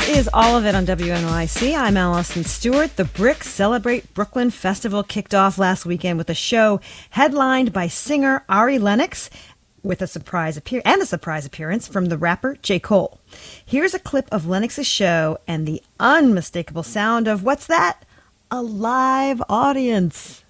is All of It on WNYC. I'm Allison Stewart. The BRIC Celebrate Brooklyn Festival kicked off last weekend with a show headlined by singer Ari Lennox with a surprise appearance from the rapper J. Cole. Here's a clip of Lennox's show and the unmistakable sound of, what's that? A live audience.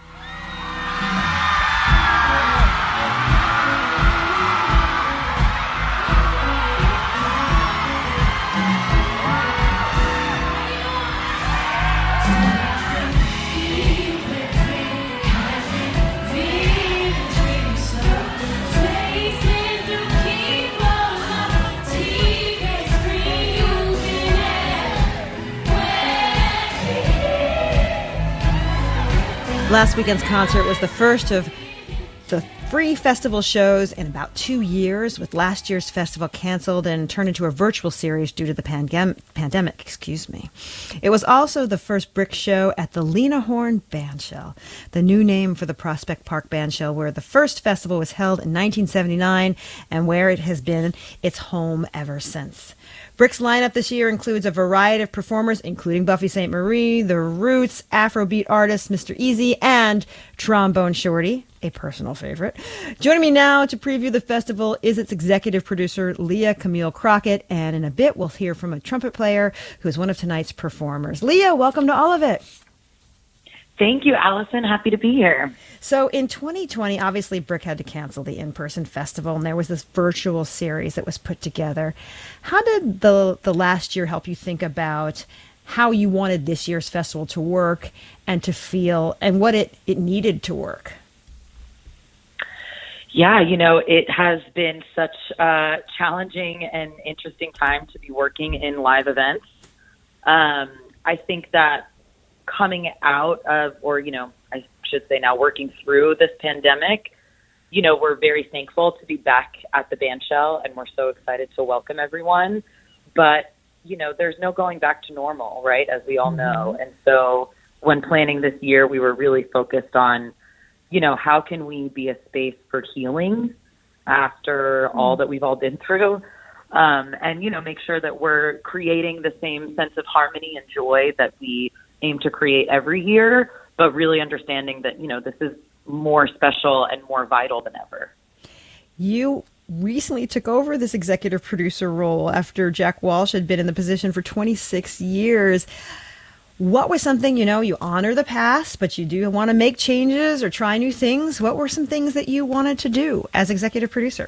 Last weekend's concert was the first of the free festival shows in about 2 years, with last year's festival canceled and turned into a virtual series due to the pandemic. It was also the first BRIC show at the Lena Horne Bandshell, the new name for the Prospect Park Bandshell, where the first festival was held in 1979 and where it has been its home ever since. BRIC's lineup this year includes a variety of performers, including Buffy Sainte-Marie, The Roots, Afrobeat artist Mr. Easy, and Trombone Shorty, a personal favorite. Joining me now to preview the festival is its executive producer, Leah Camille Crockett, and in a bit we'll hear from a trumpet player who is one of tonight's performers. Leah, welcome to All of It. Thank you, Allison. Happy to be here. So in 2020, obviously, BRIC had to cancel the in-person festival, and there was this virtual series that was put together. How did the last year help you think about how you wanted this year's festival to work and to feel, and what it needed to work? Yeah, it has been such a challenging and interesting time to be working in live events. I think that coming out of, I should say now working through this pandemic, we're very thankful to be back at the Bandshell, and we're so excited to welcome everyone. But, there's no going back to normal, right, as we all know. And so when planning this year, we were really focused on, how can we be a space for healing after all that we've all been through? And, make sure that we're creating the same sense of harmony and joy that we aim to create every year, but really understanding that, this is more special and more vital than ever. You recently took over this executive producer role after Jack Walsh had been in the position for 26 years. What was something, you honor the past, but you do want to make changes or try new things? What were some things that you wanted to do as executive producer?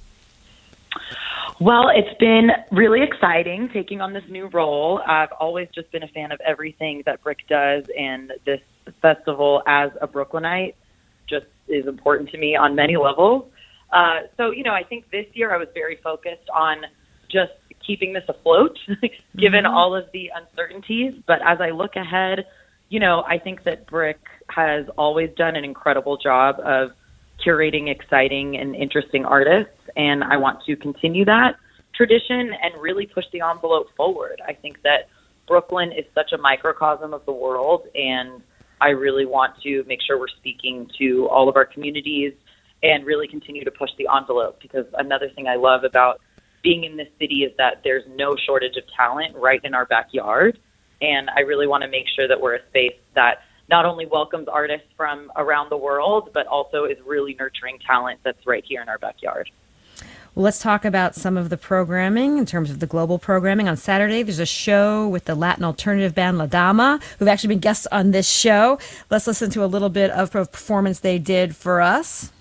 Well, it's been really exciting taking on this new role. I've always just been a fan of everything that BRIC does, and this festival as a Brooklynite just is important to me on many levels. So, I think this year I was very focused on just keeping this afloat, given all of the uncertainties. But as I look ahead, I think that BRIC has always done an incredible job of curating exciting and interesting artists, and I want to continue that tradition and really push the envelope forward. I think that Brooklyn is such a microcosm of the world, and I really want to make sure we're speaking to all of our communities and really continue to push the envelope, because another thing I love about being in this city is that there's no shortage of talent right in our backyard, and I really want to make sure that we're a space that not only welcomes artists from around the world, but also is really nurturing talent that's right here in our backyard. Well, let's talk about some of the programming in terms of the global programming. On Saturday, there's a show with the Latin alternative band La Dama, who've actually been guests on this show. Let's listen to a little bit of a performance they did for us.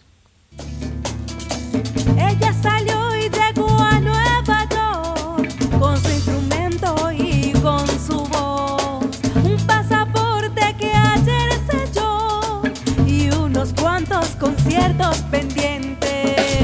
Ella salió y llegó a Nueva York con su instrumento y con su voz, un pasaporte que ayer selló y unos cuantos conciertos pendientes.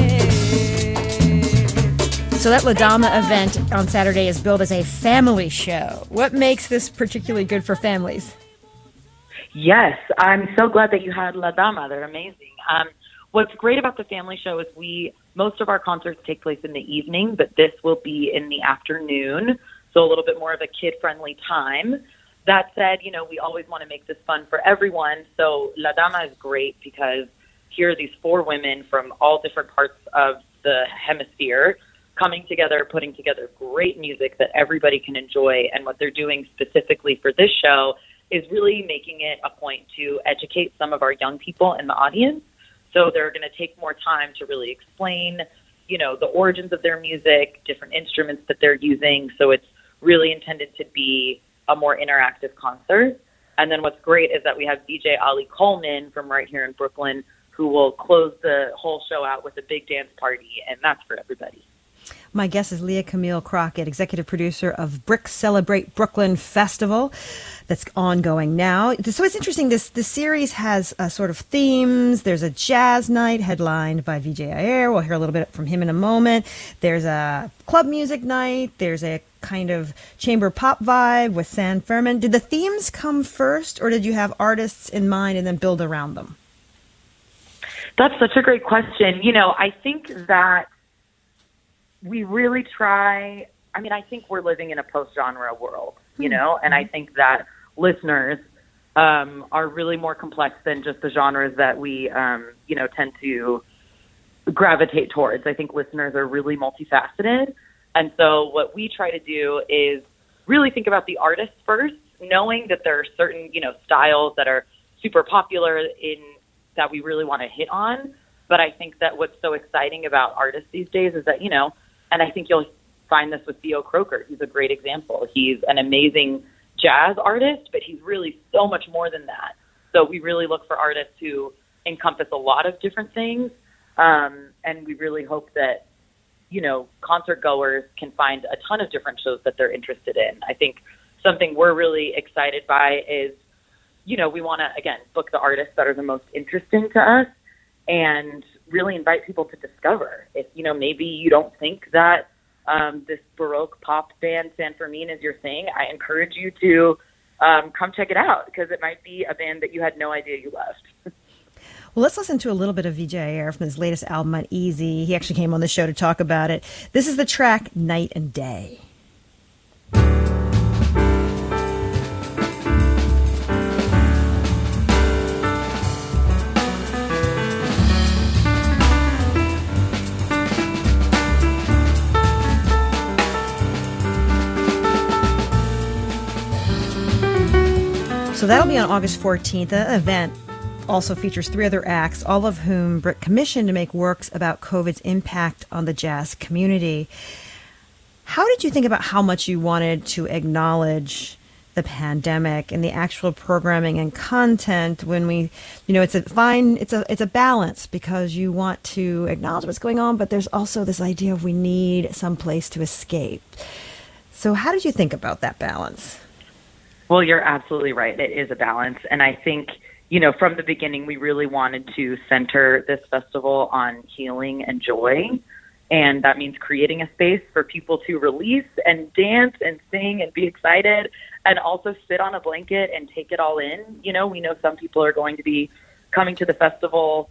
So that La Dama event on Saturday is billed as a family show. What makes this particularly good for families? Yes, I'm so glad that you had La Dama. They're amazing. What's great about the family show is most of our concerts take place in the evening, but this will be in the afternoon, so a little bit more of a kid-friendly time. That said, we always want to make this fun for everyone, so La Dama is great because here are these 4 women from all different parts of the hemisphere coming together, putting together great music that everybody can enjoy. And what they're doing specifically for this show is really making it a point to educate some of our young people in the audience. So they're going to take more time to really explain, you know, the origins of their music, different instruments that they're using. So it's really intended to be a more interactive concert. And then what's great is that we have DJ Ali Coleman from right here in Brooklyn, who will close the whole show out with a big dance party, and that's for everybody. My guest is Leah Camille Crockett, executive producer of Brick Celebrate Brooklyn Festival that's ongoing now. So it's interesting, this series has sort of themes. There's a jazz night headlined by Vijay Iyer. We'll hear a little bit from him in a moment. There's a club music night. There's a kind of chamber pop vibe with San Fermin. Did the themes come first, or did you have artists in mind and then build around them? That's such a great question. You know, I think that we really try, I mean, I think we're living in a post-genre world, you know, and I think that listeners are really more complex than just the genres that we, you know, tend to gravitate towards. I think listeners are really multifaceted. And so what we try to do is really think about the artists first, knowing that there are certain, you know, styles that are super popular in that we really want to hit on. But I think that what's so exciting about artists these days is that, you know, and I think you'll find this with Theo Croker. He's a great example. He's an amazing jazz artist, but he's really so much more than that. So we really look for artists who encompass a lot of different things. And we really hope that, you know, concert goers can find a ton of different shows that they're interested in. I think something we're really excited by is, you know, we want to, again, book the artists that are the most interesting to us and really invite people to discover. If, you know, maybe you don't think that this Baroque pop band San Fermin is your thing, I encourage you to come check it out, because it might be a band that you had no idea you loved. Well, let's listen to a little bit of Vijay Iyer from his latest album, Uneasy. He actually came on the show to talk about it. This is the track Night and Day. So that'll be on August 14th. The event also features 3 other acts, all of whom Brick commissioned to make works about COVID's impact on the jazz community. How did you think about how much you wanted to acknowledge the pandemic and the actual programming and content when we, you know, it's a balance, because you want to acknowledge what's going on, but there's also this idea of we need some place to escape. So how did you think about that balance? Well, you're absolutely right. It is a balance. And I think, you know, from the beginning, we really wanted to center this festival on healing and joy. And that means creating a space for people to release and dance and sing and be excited, and also sit on a blanket and take it all in. You know, we know some people are going to be coming to the festival,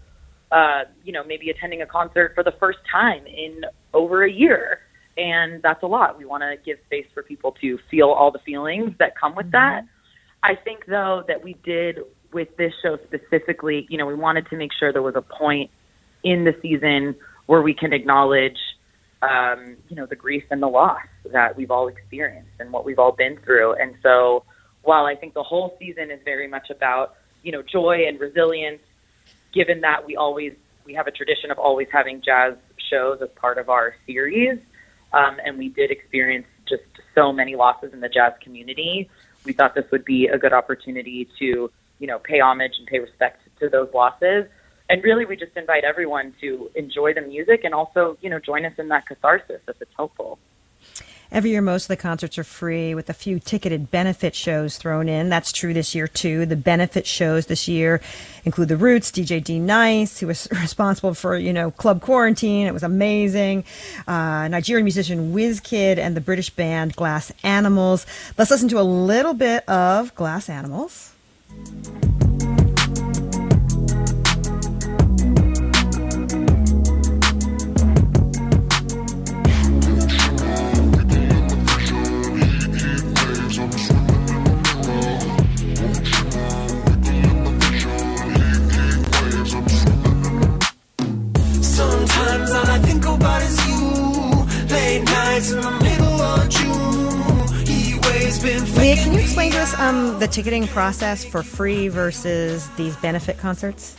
you know, maybe attending a concert for the first time in over a year. And that's a lot. We want to give space for people to feel all the feelings that come with that. I think, though, that we did with this show specifically, you know, we wanted to make sure there was a point in the season where we can acknowledge, you know, the grief and the loss that we've all experienced and what we've all been through. And so while I think the whole season is very much about, you know, joy and resilience, given that we have a tradition of always having jazz shows as part of our series, and we did experience just so many losses in the jazz community, we thought this would be a good opportunity to, you know, pay homage and pay respect to those losses. And really, we just invite everyone to enjoy the music and also, you know, join us in that catharsis if it's helpful. Every year, most of the concerts are free, with a few ticketed benefit shows thrown in. That's true this year, too. The benefit shows this year include The Roots, DJ D Nice, who was responsible for, you know, Club Quarantine. It was amazing. Nigerian musician Wizkid and the British band Glass Animals. Let's listen to a little bit of Glass Animals. Sometimes all I think about is you. it's in the middle of June. He waves been Leah, can you explain to us the ticketing process for free versus these benefit concerts?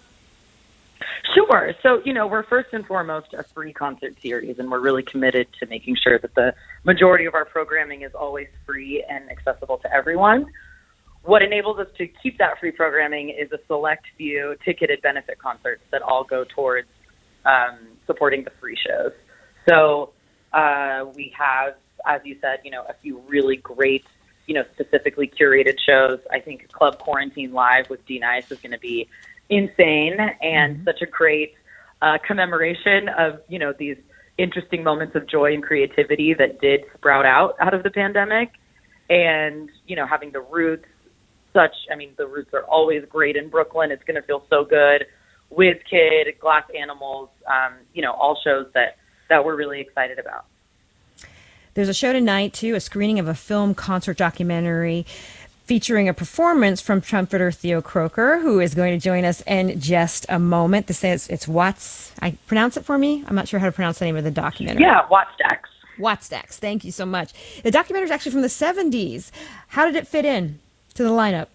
Sure. So, we're first and foremost a free concert series, and we're really committed to making sure that the majority of our programming is always free and accessible to everyone. What enables us to keep that free programming is a select few ticketed benefit concerts that all go towards supporting the free shows. So we have, as you said, a few really great, specifically curated shows. I think Club Quarantine Live with D-Nice is going to be insane and such a great commemoration of, these interesting moments of joy and creativity that did sprout out of the pandemic. And, having the Roots, the Roots are always great in Brooklyn. It's going to feel so good. WizKid, Glass Animals, all shows that we're really excited about. There's a show tonight, too, a screening of a film concert documentary featuring a performance from trumpeter Theo Croker, who is going to join us in just a moment. This says it's Watts. I pronounce it for me. I'm not sure how to pronounce the name of the documentary. Yeah, Wattstax. Wattstax. Thank you so much. The documentary is actually from the 70s. How did it fit in to the lineup?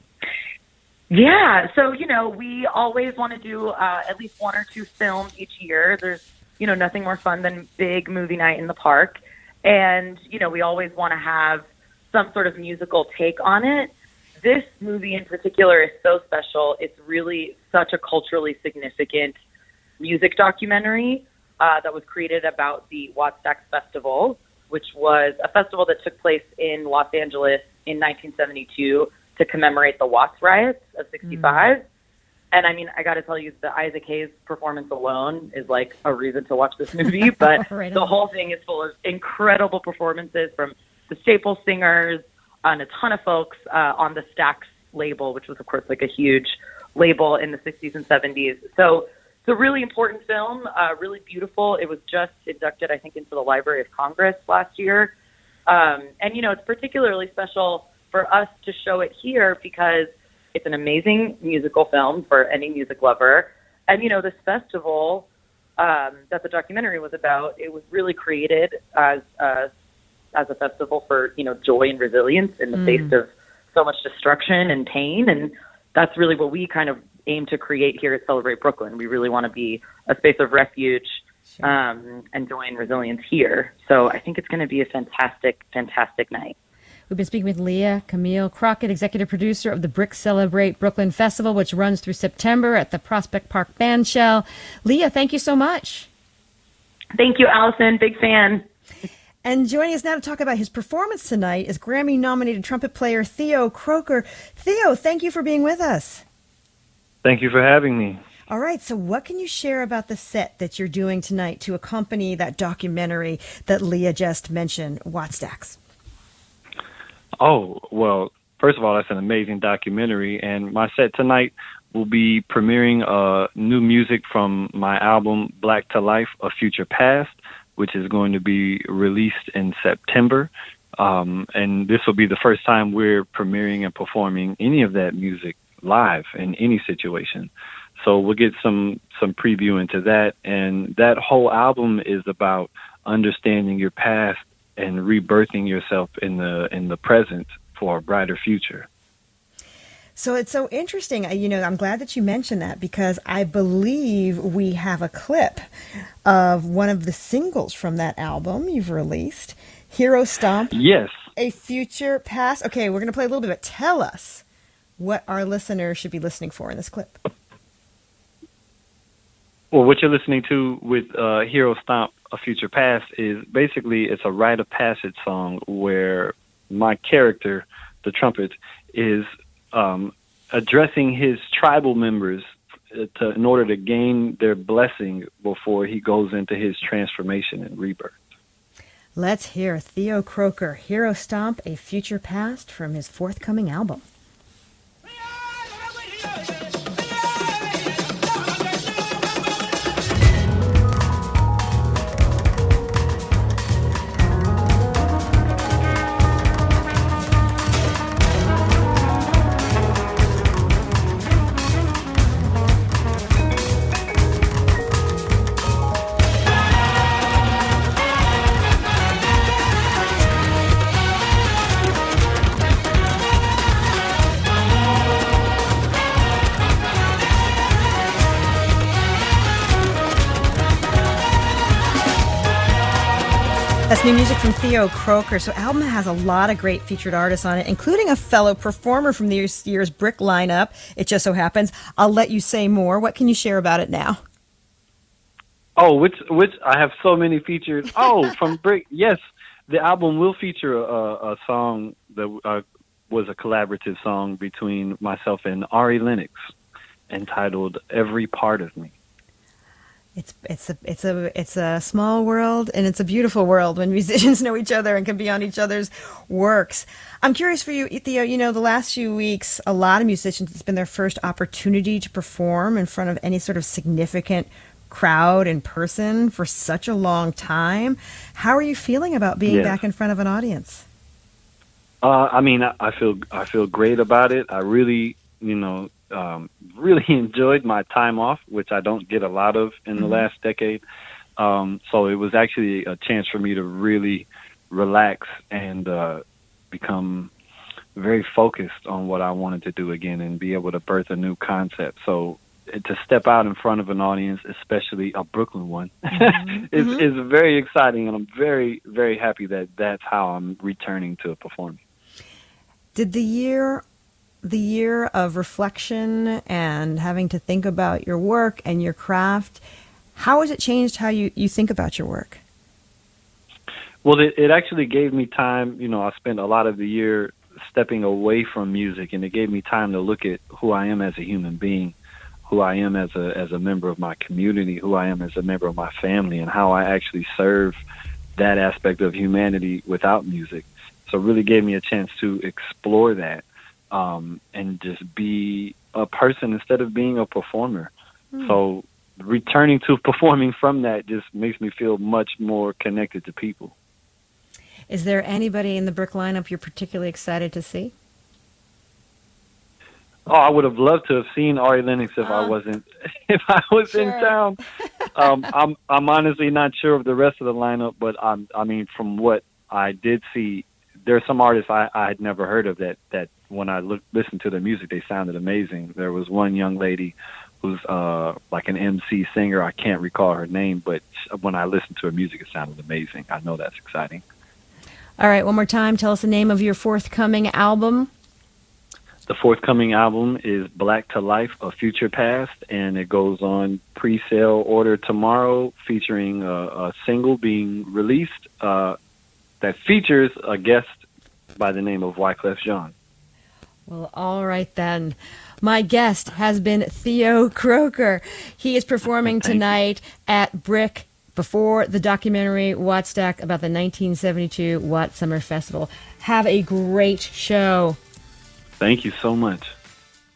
Yeah, so, we always want to do at least one or two films each year. There's, nothing more fun than big movie night in the park. And, we always want to have some sort of musical take on it. This movie in particular is so special. It's really such a culturally significant music documentary that was created about the Wattstax Festival, which was a festival that took place in Los Angeles in 1972 to commemorate the Watts riots of 65. And I got to tell you, the Isaac Hayes performance alone is like a reason to watch this movie. But Right the on. whole thing is full of incredible performances from the Staples Singers and a ton of folks on the Stax label, which was, of course, like a huge label in the 60s and 70s. So it's a really important film, really beautiful. It was just inducted, I think, into the Library of Congress last year. And, it's particularly special for us to show it here because it's an amazing musical film for any music lover. And, this festival that the documentary was about, it was really created as a festival for, joy and resilience in the face of so much destruction and pain. And that's really what we kind of aim to create here at Celebrate Brooklyn. We really want to be a space of refuge and joy and resilience here. So I think it's going to be a fantastic, fantastic night. We've been speaking with Leah Camille Crockett, executive producer of the Brick Celebrate Brooklyn Festival, which runs through September at the Prospect Park Bandshell. Leah, thank you so much. Thank you, Allison. Big fan. And joining us now to talk about his performance tonight is Grammy-nominated trumpet player Theo Croker. Theo, thank you for being with us. Thank you for having me. All right, so what can you share about the set that you're doing tonight to accompany that documentary that Leah just mentioned, Wattstax? Oh, well, first of all, that's an amazing documentary. And my set tonight will be premiering new music from my album, Black to Life, A Future Past, which is going to be released in September. And this will be the first time we're premiering and performing any of that music live in any situation. So we'll get some preview into that. And that whole album is about understanding your past and rebirthing yourself in the present for a brighter future. So it's so interesting. I'm glad that you mentioned that because I believe we have a clip of one of the singles from that album you've released, Hero Stomp. Yes. A Future Past. Okay, we're going to play a little bit, but tell us what our listeners should be listening for in this clip. Well, what you're listening to with Hero Stomp, A Future Past is basically it's a rite of passage song where my character, the trumpet, is addressing his tribal members in order to gain their blessing before he goes into his transformation and rebirth. Let's hear Theo Croker, Hero Stomp, A Future Past from his forthcoming album. That's new music from Theo Croker. So album has a lot of great featured artists on it, including a fellow performer from this year's Brick lineup. It just so happens. I'll let you say more. What can you share about it now? Oh, which I have so many features. Oh, from Brick. Yes, the album will feature a song that was a collaborative song between myself and Ari Lennox, entitled "Every Part of Me." It's a small world, and it's a beautiful world when musicians know each other and can be on each other's works. I'm curious for you, Theo. You know, the last few weeks, a lot of musicians, it's been their first opportunity to perform in front of any sort of significant crowd in person for such a long time. How are you feeling about being back in front of an audience? I mean, I feel great about it. I really, really enjoyed my time off, which I don't get a lot of in the last decade. So it was actually a chance for me to really relax and become very focused on what I wanted to do again and be able to birth a new concept. So to step out in front of an audience, especially a Brooklyn one, is very exciting, and I'm very, very happy that that's how I'm returning to performing. Did the year of reflection and having to think about your work and your craft, how has it changed how you think about your work? Well, it actually gave me time. I spent a lot of the year stepping away from music, and it gave me time to look at who I am as a human being, who I am as a member of my community, who I am as a member of my family, and how I actually serve that aspect of humanity without music. So it really gave me a chance to explore that. And just be a person instead of being a performer. So returning to performing from that just makes me feel much more connected to people. Is there anybody in the Brick lineup you're particularly excited to see? Oh, I would have loved to have seen Ari Lennox if I was in town. I'm honestly not sure of the rest of the lineup, but I mean, from what I did see, there are some artists I had never heard of that when I listened to their music, they sounded amazing. There was one young lady who's like an MC singer. I can't recall her name, but when I listened to her music, it sounded amazing. I know that's exciting. All right, one more time. Tell us the name of your forthcoming album. The forthcoming album is Black to Life, A Future Past, and it goes on pre-sale order tomorrow, featuring a single being released that features a guest by the name of Wyclef Jean. Well, all right then. My guest has been Theo Croker. He is performing tonight at Brick before the documentary Wattstax about the 1972 Watt Summer Festival. Have a great show. Thank you so much.